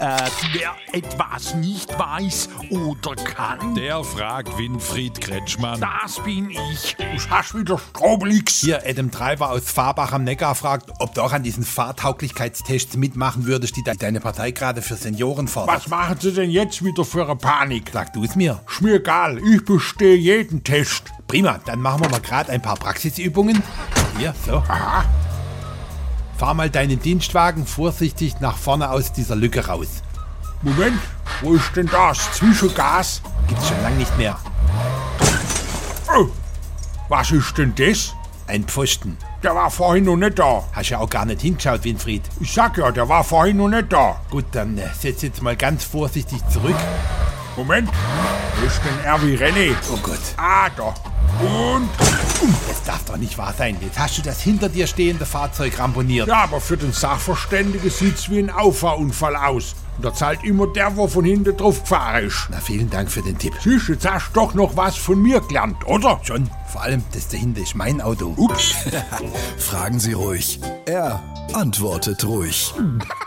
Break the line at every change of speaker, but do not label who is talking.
Wer etwas nicht weiß oder kann,
Der fragt Winfried Kretschmann.
das bin ich. Du hast wieder Strobelix.
Hier, Adam Treiber aus Fahrbach am Neckar fragt, ob du auch an diesen Fahrtauglichkeitstests mitmachen würdest, die deine Partei gerade für Senioren fordert.
Was machen Sie denn jetzt wieder für eine Panik?
Sag du es mir.
Ist mir egal, ich bestehe jeden Test.
Prima, dann machen wir mal gerade ein paar Praxisübungen. Hier, so.
Aha.
Fahr mal deinen Dienstwagen vorsichtig nach vorne aus dieser Lücke raus.
Moment, wo ist denn das? Zwischengas?
Gibt's schon lang nicht mehr.
Oh, was ist denn das?
Ein Pfosten.
Der war vorhin noch nicht da.
Hast ja auch gar nicht hingeschaut, Winfried.
Ich sag ja, der war vorhin noch nicht da.
Gut, dann setz jetzt mal ganz vorsichtig zurück.
Moment, wo ist denn er wie René?
Oh Gott,
Ah, da. Und?
das darf doch nicht wahr sein. Jetzt hast du das hinter dir stehende Fahrzeug ramponiert.
Ja, aber für den Sachverständigen sieht's wie ein Auffahrunfall aus. Und da zahlt immer der, wo von hinten drauf gefahren ist.
Na, vielen Dank für den Tipp.
Siehst, jetzt hast du doch noch was von mir gelernt, oder?
Schon, vor allem das dahinter ist mein Auto.
Ups.
Fragen Sie ruhig. Er antwortet ruhig.